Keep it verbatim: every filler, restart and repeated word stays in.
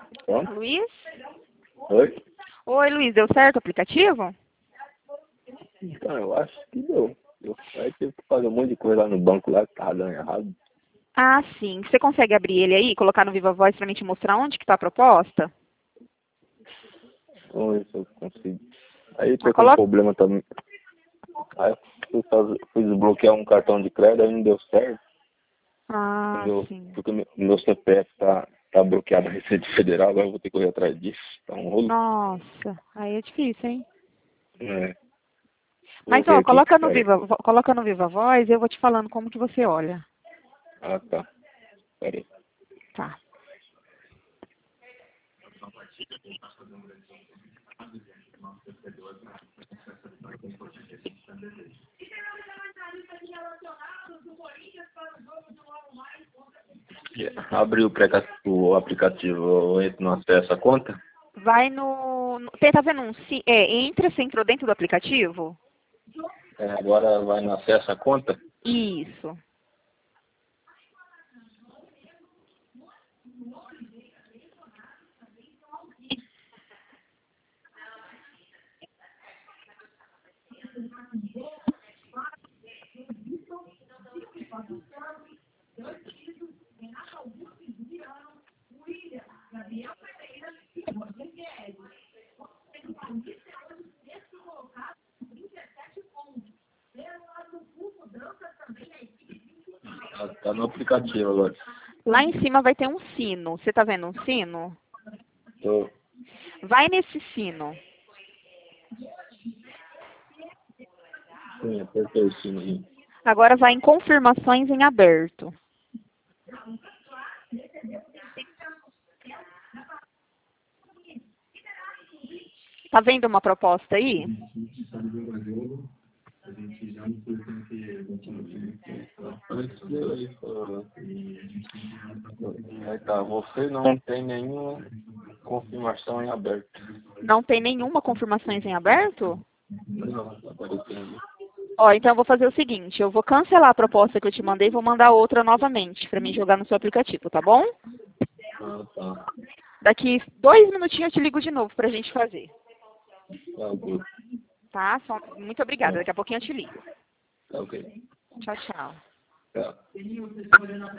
Pronto? Luiz? Oi? Oi, Luiz, deu certo o aplicativo? Então, eu acho que deu. Eu aí tive que fazer um monte de coisa lá no banco lá que tava dando errado. Ah, sim. Você consegue abrir ele aí, colocar no Viva Voz pra mim te mostrar onde que tá a proposta? Vamos ver se eu consigo. Aí Ah, tô com um coloca... problema também. Aí eu fui, fazer, fui desbloquear um cartão de crédito, aí não deu certo. Ah, Meu, sim. porque meu, meu C P F tá, tá bloqueado na Receita Federal, agora eu vou ter que correr atrás disso. Tá um rolo. Nossa, aí é difícil, hein? É. Vou Mas, ver ó, aqui. coloca no Pera aí. Viva, Vo- coloca no Viva Voz e eu vou te falando como que você olha. Ah, tá. Pera aí. Tá. Abri o, preca- o aplicativo, eu entro no acesso à conta. Vai no... no- Tem, tá vendo um... si- É, entra, você entrou dentro do aplicativo? É, agora vai no acesso à conta. Isso. Ah, tá no aplicativo agora. Lá em cima vai ter um sino. Você tá vendo um sino? Tô. Vai nesse sino. Sim, apertei o sininho. Agora vai em confirmações em aberto. Tá vendo uma proposta aí? Aí tá, você não tem nenhuma confirmação em aberto. Não tem nenhuma confirmações em aberto? Não, tá aparecendo. Ó, então eu vou fazer o seguinte, eu vou cancelar a proposta que eu te mandei e vou mandar outra novamente para mim jogar no seu aplicativo, tá bom? Ah, tá. Daqui dois minutinhos eu te ligo de novo pra gente fazer, Tá ok. tá? Só- Muito obrigada, Tá, daqui a pouquinho eu te ligo. tá ok. Tchau, tchau. Tá.